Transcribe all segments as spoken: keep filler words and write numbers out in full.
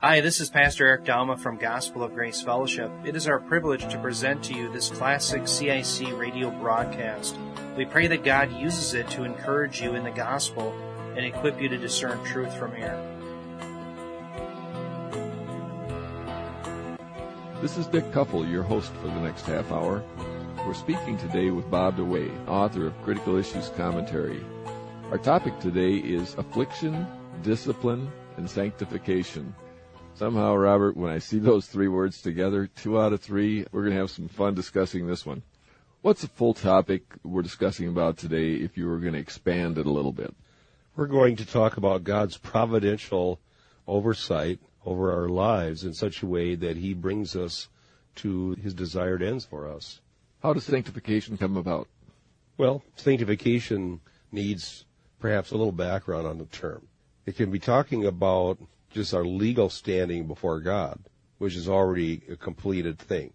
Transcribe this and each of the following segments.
Hi, this is Pastor Eric Dalma from Gospel of Grace Fellowship. It is our privilege to present to you this classic C I C radio broadcast. We pray that God uses it to encourage you in the gospel and equip you to discern truth from error. This is Dick Kuffel, your host for the next half hour. We're speaking today with Bob DeWaay, author of Critical Issues Commentary. Our topic today is affliction, discipline, and sanctification. Somehow, Robert, when I see those three words together, two out of three, we're going to have some fun discussing this one. What's the full topic we're discussing about today if you were going to expand it a little bit? We're going to talk about God's providential oversight over our lives in such a way that He brings us to His desired ends for us. How does sanctification come about? Well, sanctification needs perhaps a little background on the term. It can be talking about just our legal standing before God, which is already a completed thing.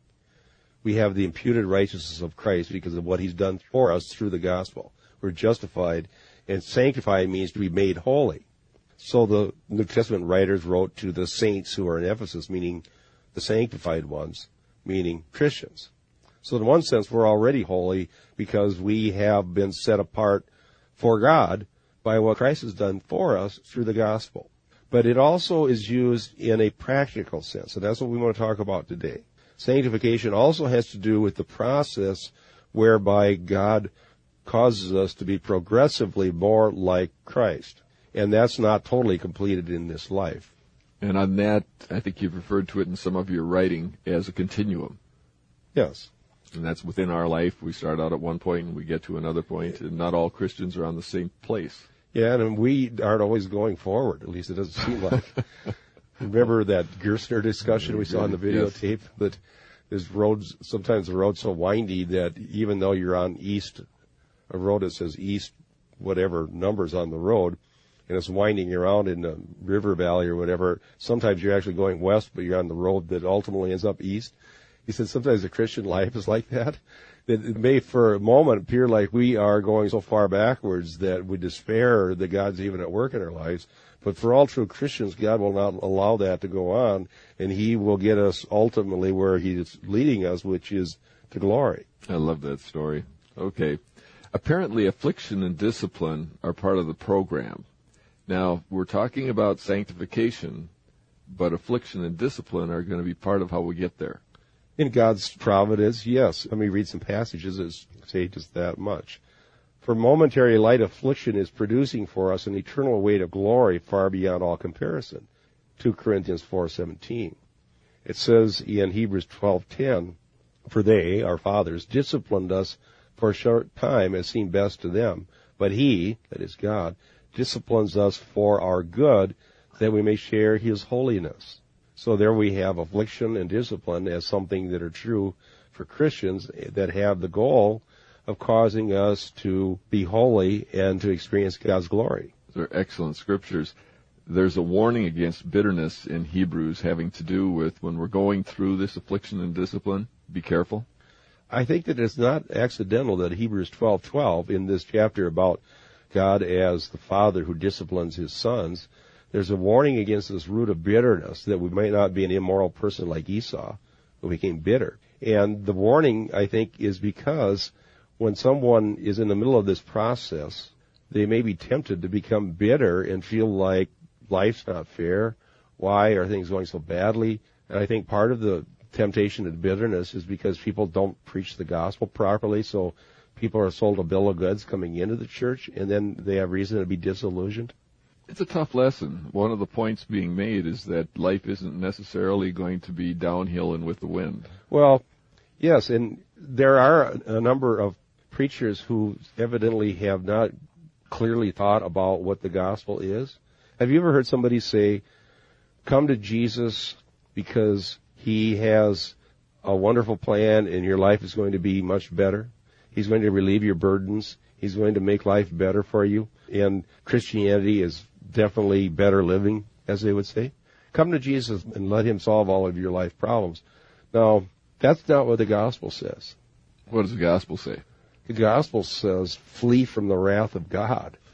We have the imputed righteousness of Christ because of what He's done for us through the gospel. We're justified, and sanctified means to be made holy. So the New Testament writers wrote to the saints who are in Ephesus, meaning the sanctified ones, meaning Christians. So in one sense, we're already holy because we have been set apart for God by what Christ has done for us through the gospel. But it also is used in a practical sense, and that's what we want to talk about today. Sanctification also has to do with the process whereby God causes us to be progressively more like Christ. And that's not totally completed in this life. And on that, I think you've referred to it in some of your writing as a continuum. Yes. And that's within our life. We start out at one point and we get to another point, and not all Christians are on the same place. Yeah, and we aren't always going forward. At least it doesn't seem like. Remember that Gerstner discussion we saw on the videotape? Yes. That there's roads, sometimes the road's so windy that even though you're on east, a road that says east, whatever numbers on the road, and it's winding around in the river valley or whatever, sometimes you're actually going west, but you're on the road that ultimately ends up east. He said sometimes the Christian life is like that. That it may for a moment appear like we are going so far backwards that we despair that God's even at work in our lives. But for all true Christians, God will not allow that to go on, and He will get us ultimately where He is leading us, which is to glory. I love that story. Okay. Apparently, affliction and discipline are part of the program. Now, we're talking about sanctification, but affliction and discipline are going to be part of how we get there. In God's providence, yes. Let me read some passages that say just that much. For momentary light affliction is producing for us an eternal weight of glory far beyond all comparison. Second Corinthians four seventeen. It says in Hebrews twelve ten, for they, our fathers, disciplined us for a short time as seemed best to them, but He, that is God, disciplines us for our good, that we may share His holiness. So there we have affliction and discipline as something that are true for Christians that have the goal of causing us to be holy and to experience God's glory. They're excellent scriptures. There's a warning against bitterness in Hebrews having to do with when we're going through this affliction and discipline, be careful. I think that it's not accidental that Hebrews twelve twelve in this chapter about God as the Father who disciplines His sons, there's a warning against this root of bitterness, that we might not be an immoral person like Esau, who became bitter. And the warning, I think, is because when someone is in the middle of this process, they may be tempted to become bitter and feel like life's not fair. Why are things going so badly? And I think part of the temptation to bitterness is because people don't preach the gospel properly, so people are sold a bill of goods coming into the church, and then they have reason to be disillusioned. It's a tough lesson. One of the points being made is that life isn't necessarily going to be downhill and with the wind. Well, yes, and there are a number of preachers who evidently have not clearly thought about what the gospel is. Have you ever heard somebody say, come to Jesus because He has a wonderful plan and your life is going to be much better? He's going to relieve your burdens. He's going to make life better for you. And Christianity is definitely better living, as they would say. Come to Jesus and let Him solve all of your life problems. Now, that's not what the gospel says. What does the gospel say? The gospel says, flee from the wrath of God.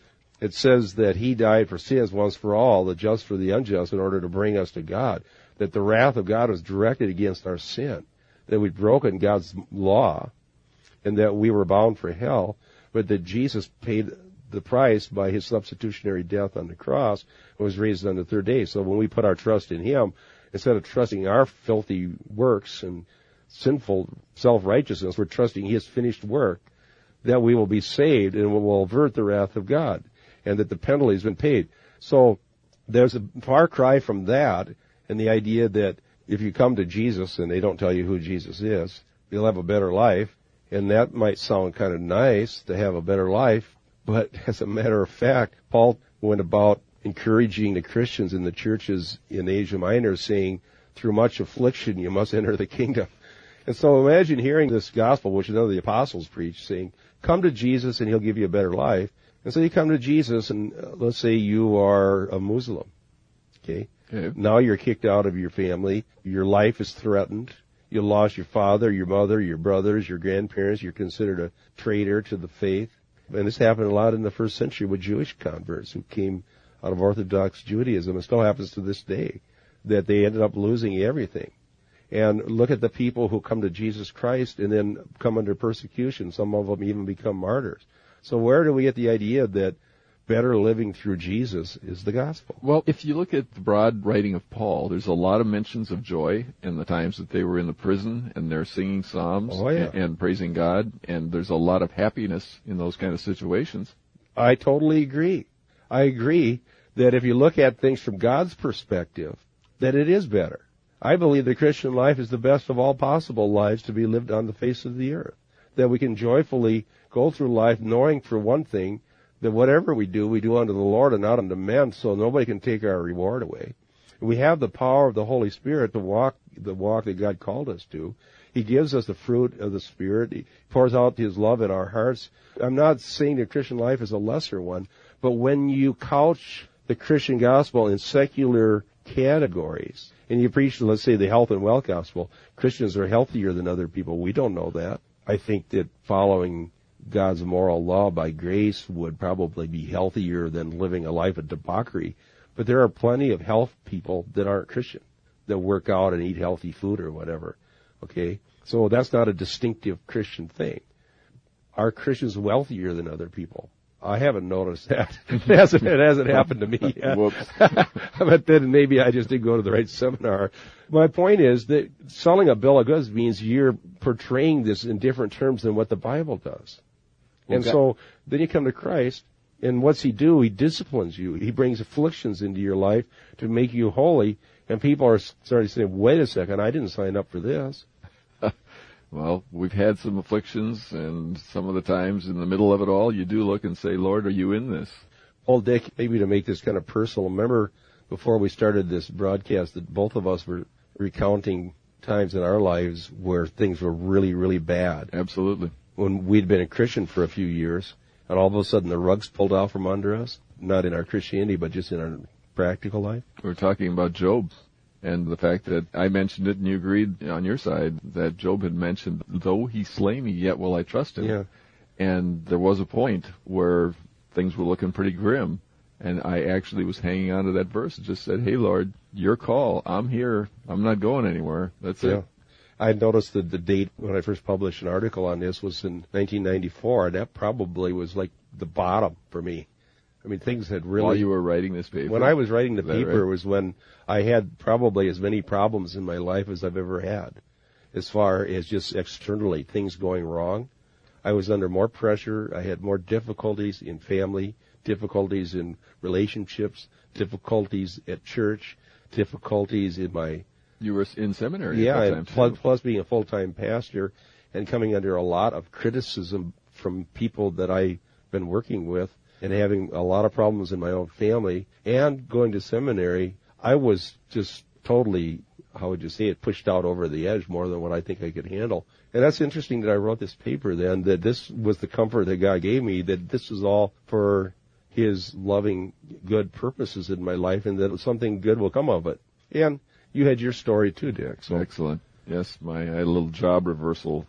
It says that he died for sins once for all, the just for the unjust, in order to bring us to God. That the wrath of God was directed against our sin. That we'd broken God's law, and that we were bound for hell, but that Jesus paid the price by his substitutionary death on the cross and was raised on the third day. So when we put our trust in him, instead of trusting our filthy works and sinful self-righteousness, we're trusting his finished work, that we will be saved and will avert the wrath of God, and that the penalty has been paid. So there's a far cry from that, and the idea that if you come to Jesus and they don't tell you who Jesus is, you'll have a better life. And that might sound kind of nice to have a better life, but as a matter of fact, Paul went about encouraging the Christians in the churches in Asia Minor, saying, through much affliction you must enter the kingdom. And so imagine hearing this gospel, which none of the apostles preached, saying, come to Jesus and he'll give you a better life. And so you come to Jesus, and uh, let's say you are a Muslim. Okay? Okay. Now you're kicked out of your family. Your life is threatened. You lost your father, your mother, your brothers, your grandparents. You're considered a traitor to the faith. And this happened a lot in the first century with Jewish converts who came out of Orthodox Judaism. It still happens to this day, that they ended up losing everything. And look at the people who come to Jesus Christ and then come under persecution. Some of them even become martyrs. So where do we get the idea that better living through Jesus is the gospel? Well, if you look at the broad writing of Paul, there's a lot of mentions of joy in the times that they were in the prison, and they're singing psalms oh, yeah. and, and praising God, and there's a lot of happiness in those kind of situations. I totally agree. I agree that if you look at things from God's perspective, that it is better. I believe the Christian life is the best of all possible lives to be lived on the face of the earth. That we can joyfully go through life knowing, for one thing, that whatever we do, we do unto the Lord and not unto men, so nobody can take our reward away. We have the power of the Holy Spirit to walk the walk that God called us to. He gives us the fruit of the Spirit. He pours out his love in our hearts. I'm not saying the Christian life is a lesser one, but when you couch the Christian gospel in secular categories, and you preach, let's say, the health and wealth gospel, Christians are healthier than other people. We don't know that. I think that following God's moral law by grace would probably be healthier than living a life of debauchery. But there are plenty of health people that aren't Christian, that work out and eat healthy food or whatever. Okay? So that's not a distinctive Christian thing. Are Christians wealthier than other people? I haven't noticed that. It hasn't, it hasn't happened to me yet. But then maybe I just didn't go to the right seminar. My point is that selling a bill of goods means you're portraying this in different terms than what the Bible does. And okay. So then you come to Christ, and what's he do? He disciplines you. He brings afflictions into your life to make you holy, and people are starting to say, wait a second, I didn't sign up for this. Well, we've had some afflictions, and some of the times in the middle of it all, you do look and say, Lord, are you in this? Well, Dick, maybe to make this kind of personal, remember before we started this broadcast that both of us were recounting times in our lives where things were really, really bad. Absolutely. When we'd been a Christian for a few years, and all of a sudden the rug's pulled out from under us, not in our Christianity, but just in our practical life. We're talking about Job, and the fact that I mentioned it and you agreed on your side that Job had mentioned, though he slay me, yet will I trust him. Yeah. And there was a point where things were looking pretty grim, and I actually was hanging on to that verse and just said, hey, Lord, your call. I'm here. I'm not going anywhere. That's yeah. it. I noticed that the date when I first published an article on this was in nineteen ninety-four, and that probably was like the bottom for me. I mean, things had really... While you were writing this paper? When I was writing the Is that paper right? was when I had probably as many problems in my life as I've ever had, as far as just externally, things going wrong. I was under more pressure. I had more difficulties in family, difficulties in relationships, difficulties at church, difficulties in my... You were in seminary yeah, at that and time, plus, too. plus being a full-time pastor and coming under a lot of criticism from people that I've been working with, and having a lot of problems in my own family, and going to seminary, I was just totally, how would you say it, pushed out over the edge more than what I think I could handle. And that's interesting that I wrote this paper then, that this was the comfort that God gave me, that this was all for his loving, good purposes in my life, and that something good will come of it. And you had your story too, Dick. So. Excellent. Yes, my I had a little job reversal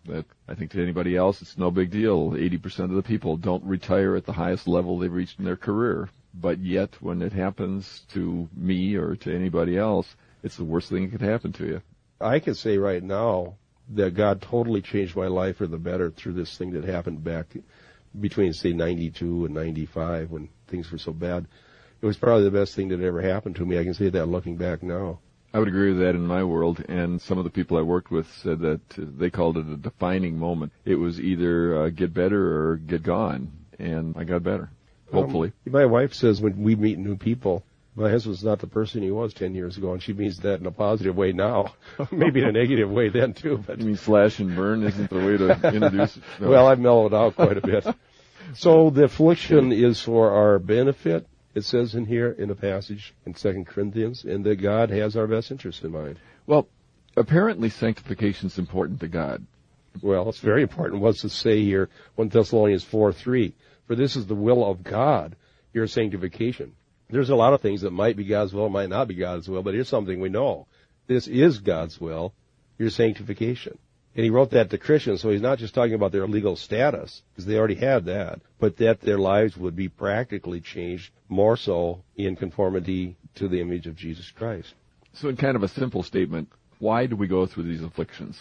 That I think to anybody else, it's no big deal. eighty percent of the people don't retire at the highest level they've reached in their career. But yet, when it happens to me or to anybody else, it's the worst thing that could happen to you. I can say right now that God totally changed my life for the better through this thing that happened back between, say, ninety-two and ninety-five when things were so bad. It was probably the best thing that ever happened to me. I can say that looking back now. I would agree with that in my world, and some of the people I worked with said that uh, they called it a defining moment. It was either uh, get better or get gone, and I got better, hopefully. Um, my wife says when we meet new people, my husband's not the person he was ten years ago, and she means that in a positive way now. Maybe in a negative way then, too. But you mean slash and burn isn't the way to introduce it? No. Well, I've mellowed out quite a bit. So the affliction is for our benefit. It says in here in the passage in Second Corinthians, and that God has our best interest in mind. Well, apparently sanctification is important to God. Well, it's very important. What's it say here? First Thessalonians four three. For this is the will of God, your sanctification. There's a lot of things that might be God's will, might not be God's will, but here's something we know. This is God's will, your sanctification. And he wrote that to Christians, so he's not just talking about their legal status, because they already had that, but that their lives would be practically changed more so in conformity to the image of Jesus Christ. So in kind of a simple statement, why do we go through these afflictions?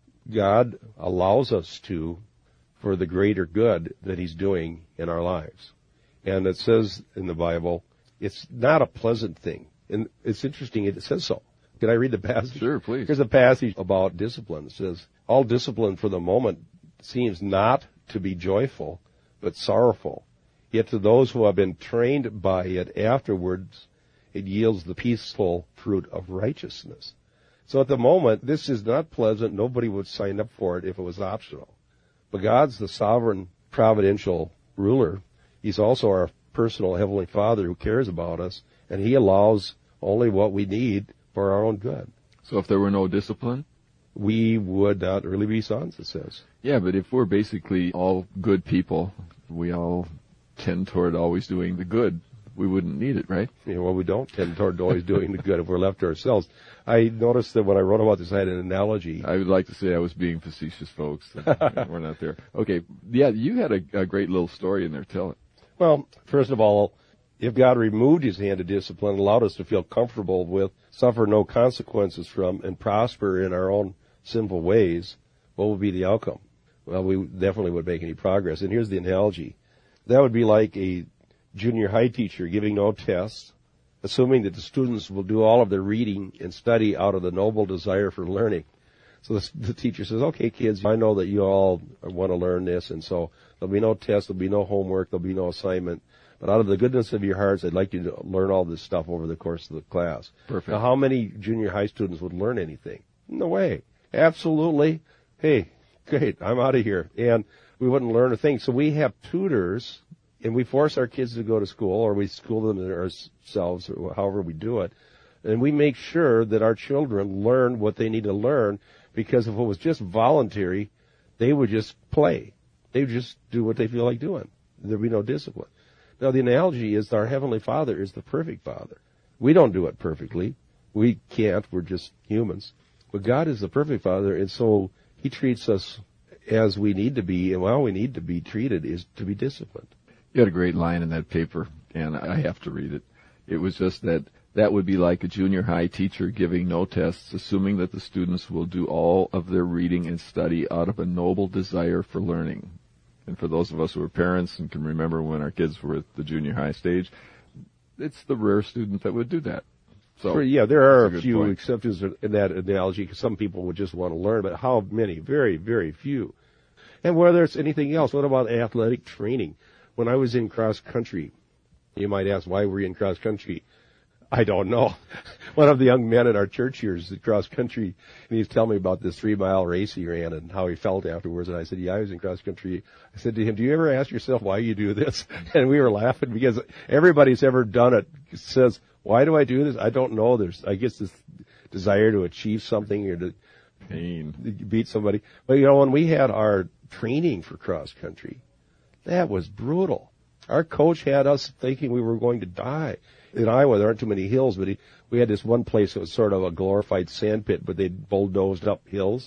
God allows us to for the greater good that he's doing in our lives. And it says in the Bible, it's not a pleasant thing. And it's interesting, it says so. Can I read the passage? Sure, please. Here's a passage about discipline. It says, all discipline for the moment seems not to be joyful, but sorrowful. Yet to those who have been trained by it afterwards, it yields the peaceful fruit of righteousness. So at the moment, this is not pleasant. Nobody would sign up for it if it was optional. But God's the sovereign, providential ruler. He's also our personal Heavenly Father who cares about us, and he allows only what we need for our own good. So if there were no discipline? We would not really be sons, it says. Yeah, but if we're basically all good people, we all tend toward always doing the good, we wouldn't need it, right? Yeah, well, we don't tend toward always doing the good if we're left to ourselves. I noticed that when I wrote about this, I had an analogy. I would like to say I was being facetious, folks. We're not there. Okay, yeah, you had a, a great little story in there. Tell it. Well, first of all, if God removed his hand of discipline, allowed us to feel comfortable with, suffer no consequences from, and prosper in our own sinful ways, what would be the outcome? Well, we definitely wouldn't make any progress. And here's the analogy. That would be like a junior high teacher giving no tests, assuming that the students will do all of their reading and study out of the noble desire for learning. So the, the teacher says, okay, kids, I know that you all want to learn this, and so there'll be no test, there'll be no homework, there'll be no assignment. But out of the goodness of your hearts, I'd like you to learn all this stuff over the course of the class. Perfect. Now, how many junior high students would learn anything? No way. Absolutely. Hey, great, I'm out of here. And we wouldn't learn a thing. So we have tutors, and we force our kids to go to school, or we school them ourselves, or however we do it. And we make sure that our children learn what they need to learn, because if it was just voluntary, they would just play. They would just do what they feel like doing. There'd be no discipline. Now, the analogy is our Heavenly Father is the perfect Father. We don't do it perfectly. We can't. We're just humans. But God is the perfect Father, and so he treats us as we need to be, and how we need to be treated is to be disciplined. You had a great line in that paper, and I have to read it. It was just that that would be like a junior high teacher giving no tests, assuming that the students will do all of their reading and study out of a noble desire for learning. And for those of us who are parents and can remember when our kids were at the junior high stage, it's the rare student that would do that. So For, yeah, there are a, a few point. exceptions in that analogy, because some people would just want to learn, but how many? Very, very few. And whether it's anything else, what about athletic training? When I was in cross country, you might ask, why were you in cross country? I don't know. One of the young men in our church here is at cross country, and he's telling me about this three-mile race he ran and how he felt afterwards. And I said, yeah, I was in cross country. I said to him, do you ever ask yourself why you do this? And we were laughing because everybody's ever done it says, why do I do this? I don't know. There's, I guess, this desire to achieve something or to Pain. beat somebody. But, you know, when we had our training for cross country, that was brutal. Our coach had us thinking we were going to die. In Iowa, there aren't too many hills, but he, we had this one place that was sort of a glorified sand pit, but they'd bulldozed up hills.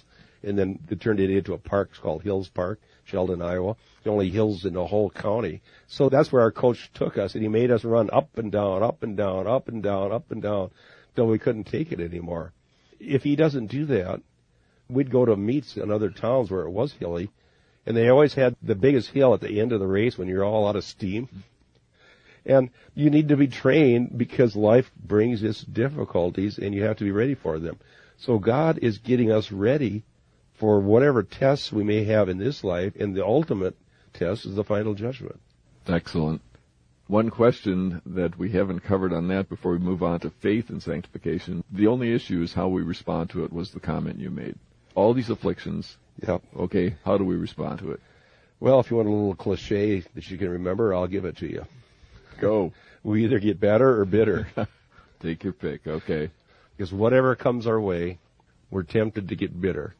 and then they turned it into a park called Hills Park, Sheldon, Iowa. The only hills in the whole county. So that's where our coach took us, and he made us run up and down, up and down, up and down, up and down, till we couldn't take it anymore. If he doesn't do that, we'd go to meets in other towns where it was hilly, and they always had the biggest hill at the end of the race when you're all out of steam. And you need to be trained because life brings its difficulties, and you have to be ready for them. So God is getting us ready for whatever tests we may have in this life, and the ultimate test is the final judgment. Excellent. One question that we haven't covered on that before we move on to faith and sanctification, the only issue is how we respond to it, was the comment you made. All these afflictions, Yep. okay, how do we respond to it? Well, if you want a little cliche that you can remember, I'll give it to you. Go. We either get better or bitter. Take your pick, okay. Because whatever comes our way, we're tempted to get bitter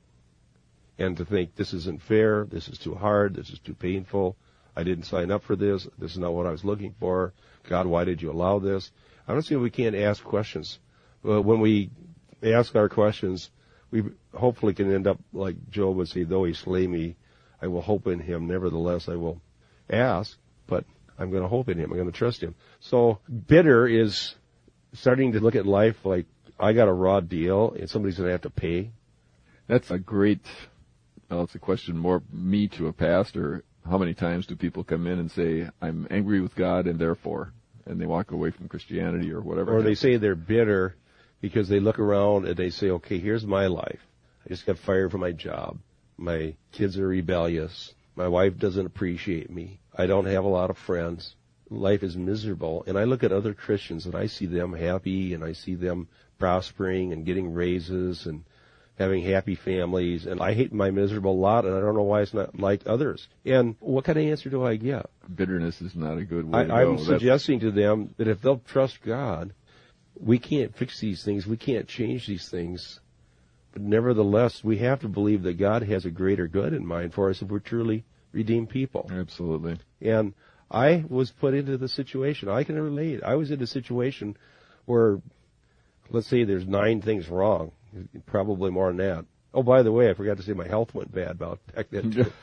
and to think, this isn't fair, this is too hard, this is too painful, I didn't sign up for this, this is not what I was looking for, God, why did you allow this? I don't see why we can't ask questions. But when we ask our questions, we hopefully can end up like Job would say, though he slay me, I will hope in him, nevertheless I will ask, but I'm going to hope in him, I'm going to trust him. So bitter is starting to look at life like, I got a raw deal and somebody's going to have to pay. That's a great, well, it's a question more me to a pastor. How many times do people come in and say, I'm angry with God and therefore, and they walk away from Christianity or whatever? Or they say they're bitter because they look around and they say, okay, here's my life. I just got fired from my job. My kids are rebellious. My wife doesn't appreciate me. I don't have a lot of friends. Life is miserable. And I look at other Christians and I see them happy and I see them prospering and getting raises and having happy families. And I hate my miserable lot, and I don't know why it's not like others. And what kind of answer do I get? Bitterness is not a good way I, to go. I'm That's... suggesting to them that if they'll trust God, we can't fix these things. We can't change these things. But nevertheless, we have to believe that God has a greater good in mind for us if we're truly redeemed people. Absolutely. And I was put into the situation. I can relate. I was in a situation where, let's say there's nine things wrong, probably more than that. Oh, by the way, I forgot to say my health went bad about back then too.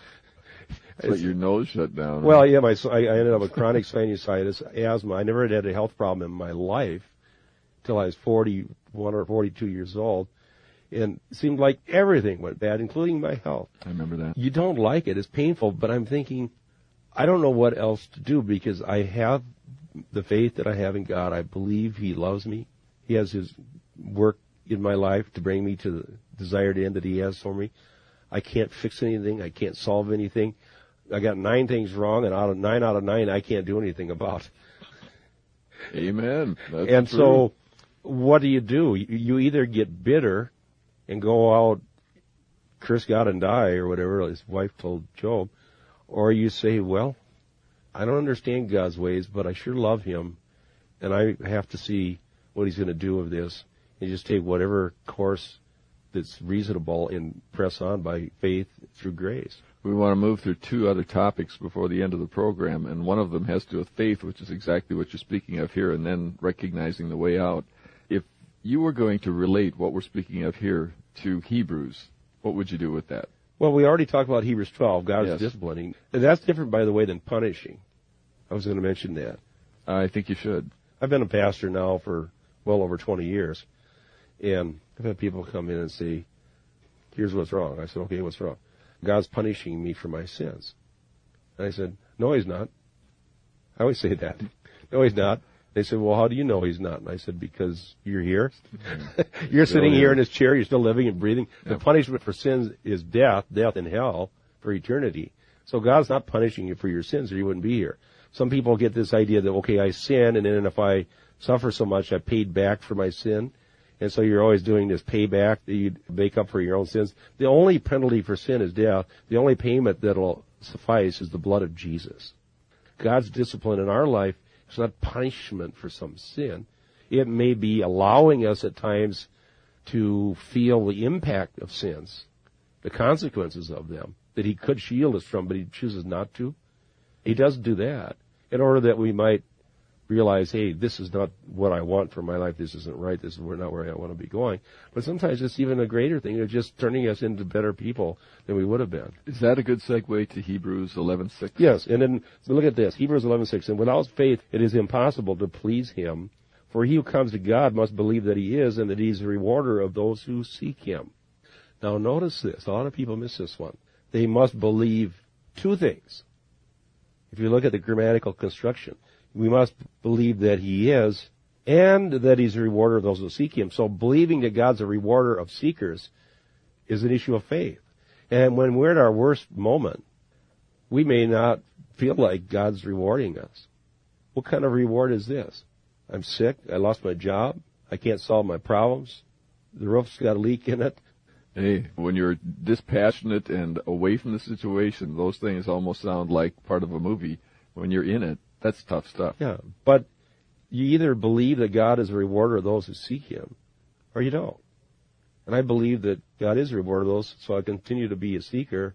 So your nose shut down. Well, yeah, my I ended up with chronic sinusitis, asthma. I never had a health problem in my life till I was forty-one or forty-two years old. And it seemed like everything went bad, including my health. I remember that. You don't like it. It's painful, but I'm thinking, I don't know what else to do because I have the faith that I have in God. I believe He loves me. He has His work in my life to bring me to the desired end that He has for me. I can't fix anything. I can't solve anything. I got nine things wrong, and out of nine out of nine, I can't do anything about. Amen. That's and true. so, what do you do? You either get bitter and go out, curse God and die, or whatever his wife told Job, or you say, well, I don't understand God's ways, but I sure love Him, and I have to see what He's going to do with this, and just take whatever course that's reasonable and press on by faith through grace. We want to move through two other topics before the end of the program, and one of them has to do with faith, which is exactly what you're speaking of here, and then recognizing the way out. If you were going to relate what we're speaking of here to Hebrews, what would you do with that? Well, we already talked about Hebrews twelve, God's Yes. disciplining. And that's different, by the way, than punishing. I was going to mention that. I think you should. I've been a pastor now for well over twenty years, and I've had people come in and say, here's what's wrong. I said, okay, what's wrong? God's punishing me for my sins. And I said, no, He's not. I always say that. No, He's not. They said, well, how do you know He's not? And I said, because you're here. You're sitting here in this chair. You're still living and breathing. The Yep. punishment for sins is death, death in hell for eternity. So God's not punishing you for your sins or you wouldn't be here. Some people get this idea that, okay, I sin, and then if I suffer so much, I paid back for my sin. And so you're always doing this payback that you make up for your own sins. The only penalty for sin is death. The only payment that'll suffice is the blood of Jesus. God's discipline in our life is not punishment for some sin. It may be allowing us at times to feel the impact of sins, the consequences of them, that He could shield us from, but He chooses not to. He does do that in order that we might realize, hey, this is not what I want for my life. This isn't right. This is not where I want to be going. But sometimes it's even a greater thing. It's just turning us into better people than we would have been. Is that a good segue to Hebrews eleven six? Yes. And then so look at this. Hebrews eleven six. And without faith, it is impossible to please him. For he who comes to God must believe that he is and that he's a rewarder of those who seek him. Now notice this. A lot of people miss this one. They must believe two things. If you look at the grammatical construction, we must believe that he is and that he's a rewarder of those who seek him. So believing that God's a rewarder of seekers is an issue of faith. And when we're at our worst moment, we may not feel like God's rewarding us. What kind of reward is this? I'm sick. I lost my job. I can't solve my problems. The roof's got a leak in it. Hey, when you're dispassionate and away from the situation, those things almost sound like part of a movie. When you're in it, that's tough stuff. Yeah, but you either believe that God is a rewarder of those who seek him, or you don't. And I believe that God is a rewarder of those, so I continue to be a seeker,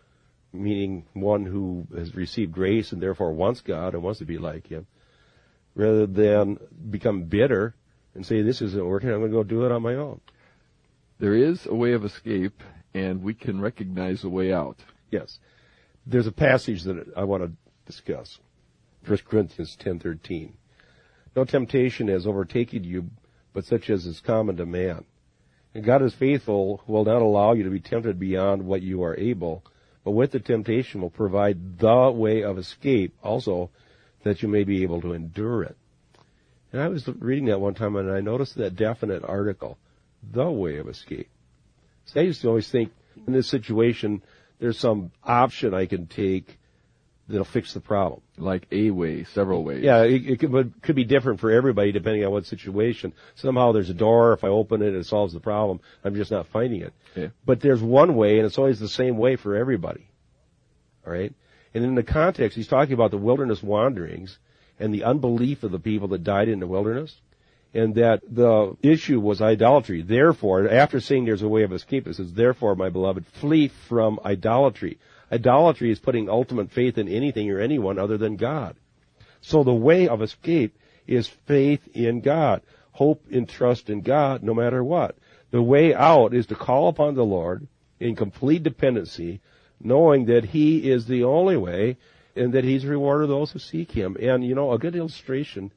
meaning one who has received grace and therefore wants God and wants to be like him, rather than become bitter and say, this isn't working, I'm going to go do it on my own. There is a way of escape, and we can recognize a way out. Yes. There's a passage that I want to discuss. First Corinthians ten thirteen. No temptation has overtaken you, but such as is common to man. And God is faithful, who will not allow you to be tempted beyond what you are able, but with the temptation will provide the way of escape also, that you may be able to endure it. And I was reading that one time, and I noticed that definite article, the way of escape. So I used to always think, in this situation, there's some option I can take that'll fix the problem. Like a way, several ways. Yeah, it, it could, it could be different for everybody depending on what situation. Somehow there's a door, if I open it, it solves the problem. I'm just not finding it. Yeah. But there's one way, and it's always the same way for everybody. All right? And in the context, he's talking about the wilderness wanderings and the unbelief of the people that died in the wilderness, and that the issue was idolatry. Therefore, after saying there's a way of escape, it says, therefore, my beloved, flee from idolatry. Idolatry is putting ultimate faith in anything or anyone other than God. So the way of escape is faith in God, hope and trust in God no matter what. The way out is to call upon the Lord in complete dependency, knowing that he is the only way and that he's a rewarder of those who seek him. And, you know, a good illustration,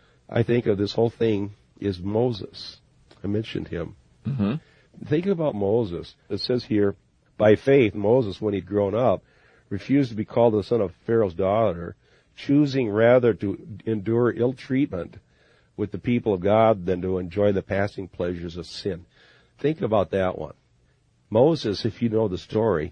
I think, of this whole thing is Moses. I mentioned him. Mm-hmm. Think about Moses. It says here, by faith, Moses, when he'd grown up, refused to be called the son of Pharaoh's daughter, choosing rather to endure ill treatment with the people of God than to enjoy the passing pleasures of sin. Think about that one. Moses, if you know the story,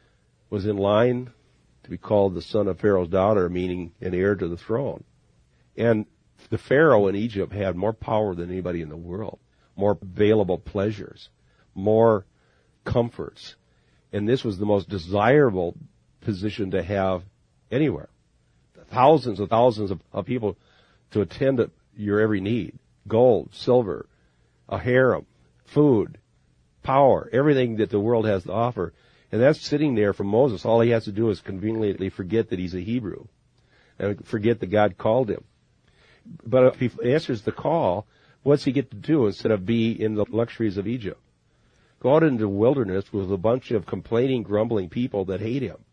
was in line to be called the son of Pharaoh's daughter, meaning an heir to the throne. And the Pharaoh in Egypt had more power than anybody in the world, more available pleasures, more comforts. And this was the most desirable position to have anywhere. Thousands and thousands of, of people to attend to your every need. Gold, silver, a harem, food, power, everything that the world has to offer. And that's sitting there for Moses. All he has to do is conveniently forget that he's a Hebrew and forget that God called him. But if he answers the call, what's he get to do instead of be in the luxuries of Egypt? Go out into the wilderness with a bunch of complaining, grumbling people that hate him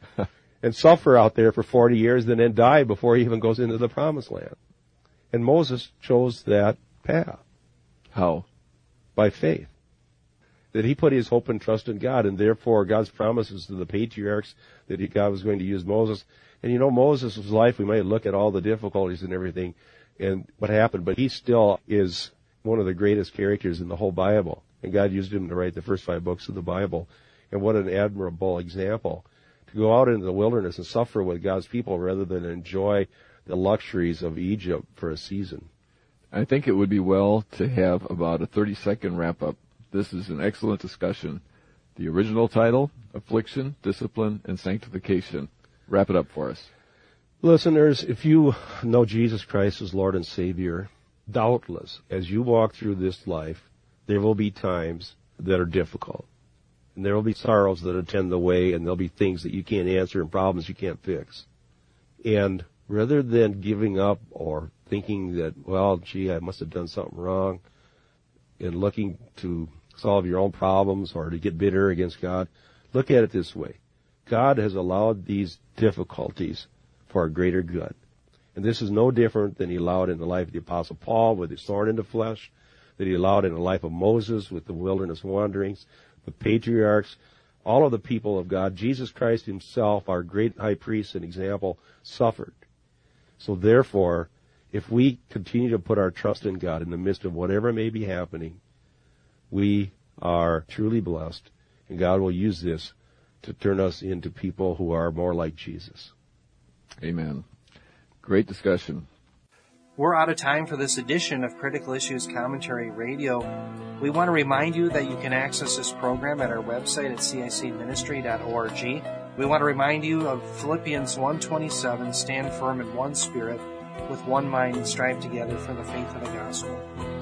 and suffer out there for forty years and then die before he even goes into the promised land. And Moses chose that path. How? By faith. That he put his hope and trust in God, and therefore God's promises to the patriarchs that he, God was going to use Moses. And you know, Moses' life, we might look at all the difficulties and everything and what happened, but he still is one of the greatest characters in the whole Bible. And God used him to write the first five books of the Bible. And what an admirable example to go out into the wilderness and suffer with God's people rather than enjoy the luxuries of Egypt for a season. I think it would be well to have about a thirty-second wrap-up. This is an excellent discussion. The original title, Affliction, Discipline, and Sanctification. Wrap it up for us. Listeners, if you know Jesus Christ as Lord and Savior, doubtless, as you walk through this life, there will be times that are difficult. And there will be sorrows that attend the way, and there'll be things that you can't answer and problems you can't fix. And rather than giving up or thinking that, well, gee, I must have done something wrong, and looking to solve your own problems or to get bitter against God, look at it this way. God has allowed these difficulties for a greater good. And this is no different than he allowed in the life of the Apostle Paul with his thorn in the flesh, that he allowed in the life of Moses with the wilderness wanderings, the patriarchs, all of the people of God. Jesus Christ himself, our great high priest and example, suffered. So therefore, if we continue to put our trust in God in the midst of whatever may be happening, we are truly blessed, and God will use this to turn us into people who are more like Jesus. Amen. Great discussion. We're out of time for this edition of Critical Issues Commentary Radio. We want to remind you that you can access this program at our website at c i c ministry dot org. We want to remind you of Philippians one twenty-seven, stand firm in one spirit, with one mind, strive together for the faith of the gospel.